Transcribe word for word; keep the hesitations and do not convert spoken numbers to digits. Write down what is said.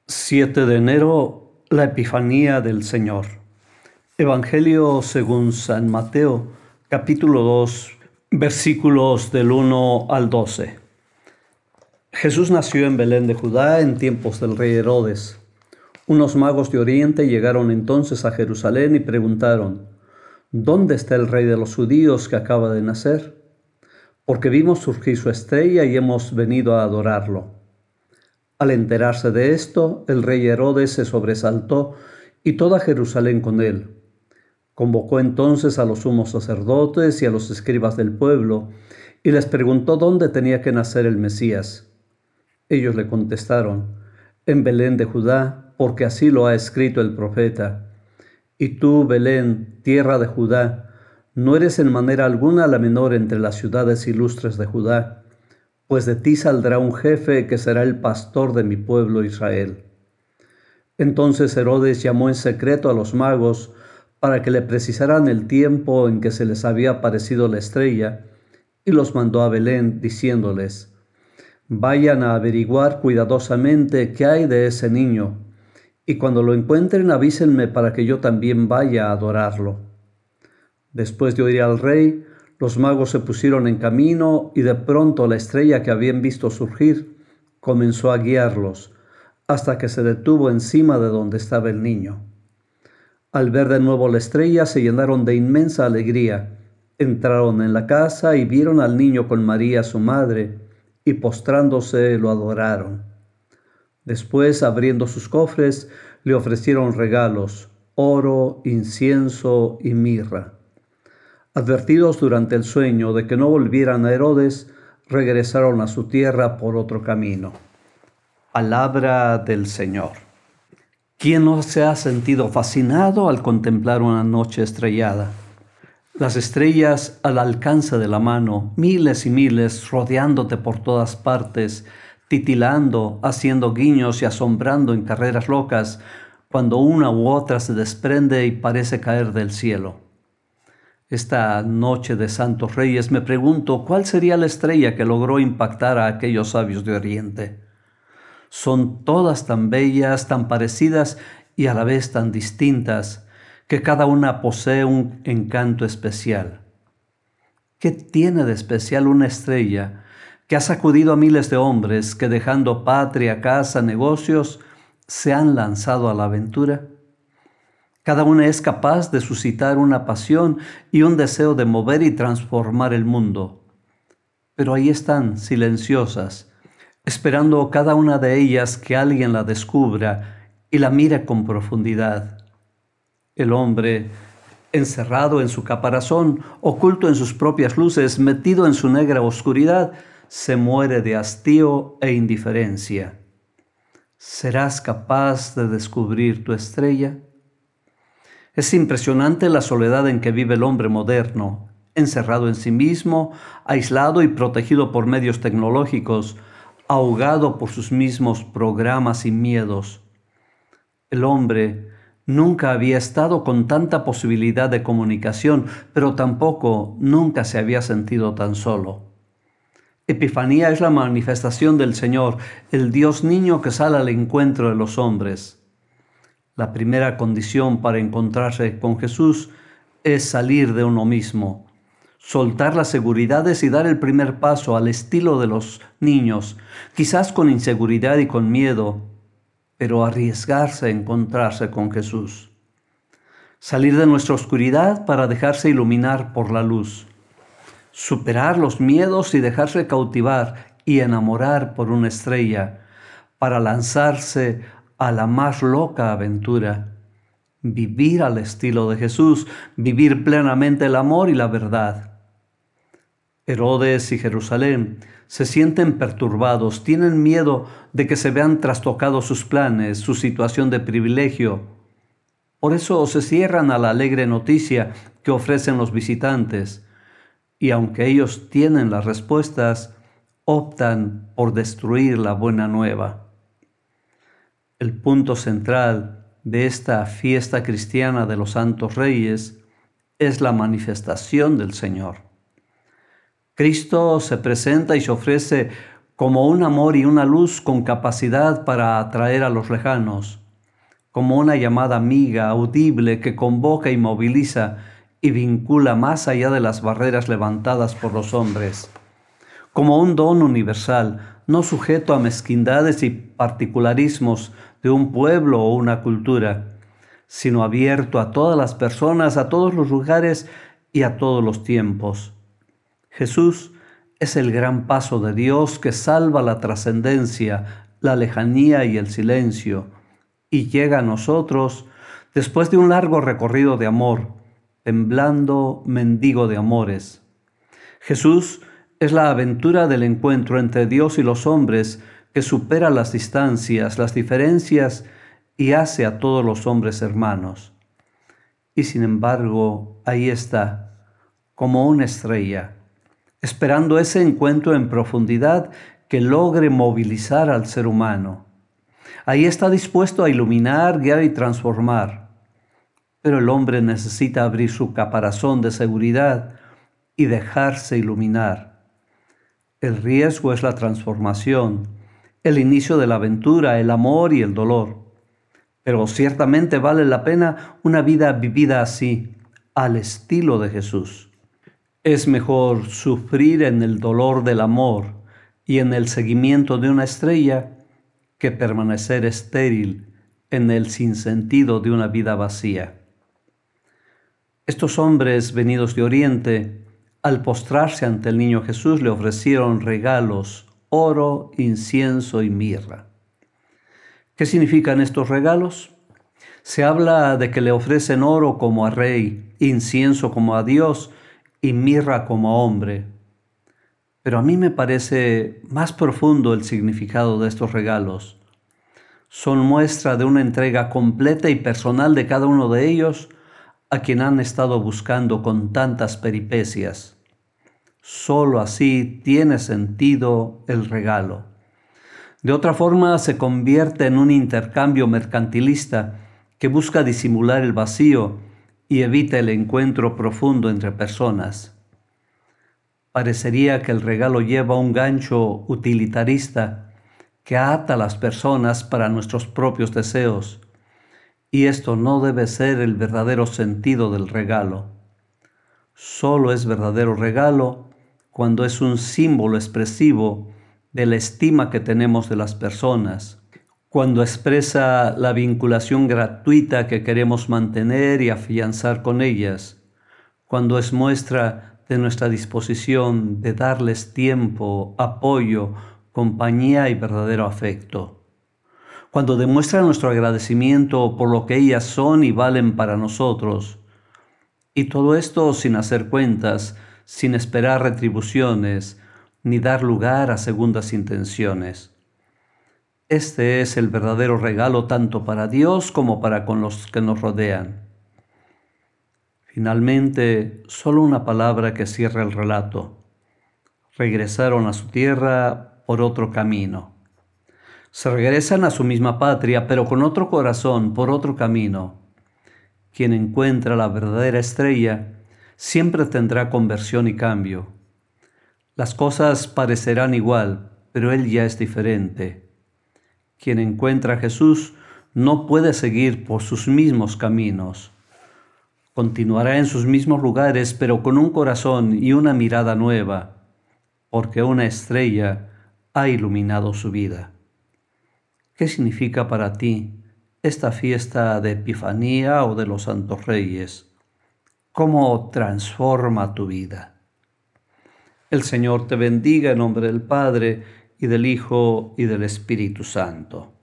siete de enero, la Epifanía del Señor. Evangelio según San Mateo, capítulo dos, versículos del uno al doce. Jesús nació en Belén de Judá en tiempos del rey Herodes. Unos magos de Oriente llegaron entonces a Jerusalén y preguntaron: ¿Dónde está el rey de los judíos que acaba de nacer? Porque vimos surgir su estrella y hemos venido a adorarlo. Al enterarse de esto, el rey Herodes se sobresaltó y toda Jerusalén con él. Convocó entonces a los sumos sacerdotes y a los escribas del pueblo y les preguntó dónde tenía que nacer el Mesías. Ellos le contestaron: en Belén de Judá, porque así lo ha escrito el profeta. Y tú, Belén, tierra de Judá, no eres en manera alguna la menor entre las ciudades ilustres de Judá, pues de ti saldrá un jefe que será el pastor de mi pueblo Israel. Entonces Herodes llamó en secreto a los magos para que le precisaran el tiempo en que se les había aparecido la estrella, y los mandó a Belén, diciéndoles: vayan a averiguar cuidadosamente qué hay de ese niño, y cuando lo encuentren avísenme para que yo también vaya a adorarlo. Después de oír al rey, los magos se pusieron en camino y de pronto la estrella que habían visto surgir comenzó a guiarlos hasta que se detuvo encima de donde estaba el niño. Al ver de nuevo la estrella se llenaron de inmensa alegría. Entraron en la casa y vieron al niño con María su madre y postrándose lo adoraron. Después, abriendo sus cofres, le ofrecieron regalos: oro, incienso y mirra. Advertidos durante el sueño de que no volvieran a Herodes, regresaron a su tierra por otro camino. Palabra del Señor. ¿Quién no se ha sentido fascinado al contemplar una noche estrellada? Las estrellas al alcance de la mano, miles y miles rodeándote por todas partes, titilando, haciendo guiños y asombrando en carreras locas, cuando una u otra se desprende y parece caer del cielo. Esta noche de Santos Reyes me pregunto cuál sería la estrella que logró impactar a aquellos sabios de Oriente. Son todas tan bellas, tan parecidas y a la vez tan distintas, que cada una posee un encanto especial. ¿Qué tiene de especial una estrella que ha sacudido a miles de hombres que, dejando patria, casa, negocios, se han lanzado a la aventura? Cada una es capaz de suscitar una pasión y un deseo de mover y transformar el mundo. Pero ahí están, silenciosas, esperando cada una de ellas que alguien la descubra y la mire con profundidad. El hombre, encerrado en su caparazón, oculto en sus propias luces, metido en su negra oscuridad, se muere de hastío e indiferencia. ¿Serás capaz de descubrir tu estrella? Es impresionante la soledad en que vive el hombre moderno, encerrado en sí mismo, aislado y protegido por medios tecnológicos, ahogado por sus mismos programas y miedos. El hombre nunca había estado con tanta posibilidad de comunicación, pero tampoco nunca se había sentido tan solo. Epifanía es la manifestación del Señor, el Dios niño que sale al encuentro de los hombres. La primera condición para encontrarse con Jesús es salir de uno mismo, soltar las seguridades y dar el primer paso al estilo de los niños, quizás con inseguridad y con miedo, pero arriesgarse a encontrarse con Jesús. Salir de nuestra oscuridad para dejarse iluminar por la luz. Superar los miedos y dejarse cautivar y enamorar por una estrella para lanzarse a la más loca aventura. Vivir al estilo de Jesús, vivir plenamente el amor y la verdad. Herodes y Jerusalén se sienten perturbados, tienen miedo de que se vean trastocados sus planes, su situación de privilegio. Por eso se cierran a la alegre noticia que ofrecen los visitantes, y aunque ellos tienen las respuestas, optan por destruir la buena nueva. El punto central de esta fiesta cristiana de los Santos Reyes es la manifestación del Señor. Cristo se presenta y se ofrece como un amor y una luz con capacidad para atraer a los lejanos, como una llamada amiga, audible, que convoca y moviliza y vincula más allá de las barreras levantadas por los hombres, como un don universal, no sujeto a mezquindades y particularismos de un pueblo o una cultura, sino abierto a todas las personas, a todos los lugares y a todos los tiempos. Jesús es el gran paso de Dios que salva la trascendencia, la lejanía y el silencio, y llega a nosotros después de un largo recorrido de amor, temblando mendigo de amores. Jesús es la aventura del encuentro entre Dios y los hombres que supera las distancias, las diferencias y hace a todos los hombres hermanos. Y sin embargo, ahí está, como una estrella, esperando ese encuentro en profundidad que logre movilizar al ser humano. Ahí está dispuesto a iluminar, guiar y transformar. Pero el hombre necesita abrir su caparazón de seguridad y dejarse iluminar. El riesgo es la transformación, el inicio de la aventura, el amor y el dolor. Pero ciertamente vale la pena una vida vivida así, al estilo de Jesús. Es mejor sufrir en el dolor del amor y en el seguimiento de una estrella que permanecer estéril en el sinsentido de una vida vacía. Estos hombres venidos de Oriente, al postrarse ante el niño Jesús, le ofrecieron regalos, oro, incienso y mirra. ¿Qué significan estos regalos? Se habla de que le ofrecen oro como a rey, incienso como a Dios y mirra como a hombre. Pero a mí me parece más profundo el significado de estos regalos. Son muestra de una entrega completa y personal de cada uno de ellos a quien han estado buscando con tantas peripecias. Solo así tiene sentido el regalo. De otra forma, se convierte en un intercambio mercantilista que busca disimular el vacío y evita el encuentro profundo entre personas. Parecería que el regalo lleva un gancho utilitarista que ata a las personas para nuestros propios deseos, y esto no debe ser el verdadero sentido del regalo. Solo es verdadero regalo cuando es un símbolo expresivo de la estima que tenemos de las personas, cuando expresa la vinculación gratuita que queremos mantener y afianzar con ellas, cuando es muestra de nuestra disposición de darles tiempo, apoyo, compañía y verdadero afecto, cuando demuestra nuestro agradecimiento por lo que ellas son y valen para nosotros, y todo esto sin hacer cuentas, sin esperar retribuciones, ni dar lugar a segundas intenciones. Este es el verdadero regalo tanto para Dios como para con los que nos rodean. Finalmente, solo una palabra que cierra el relato. Regresaron a su tierra por otro camino. Se regresan a su misma patria, pero con otro corazón, por otro camino. Quien encuentra la verdadera estrella siempre tendrá conversión y cambio. Las cosas parecerán igual, pero Él ya es diferente. Quien encuentra a Jesús no puede seguir por sus mismos caminos. Continuará en sus mismos lugares, pero con un corazón y una mirada nueva, porque una estrella ha iluminado su vida. ¿Qué significa para ti esta fiesta de Epifanía o de los Santos Reyes? ¿Cómo transforma tu vida? El Señor te bendiga en nombre del Padre, y del Hijo, y del Espíritu Santo.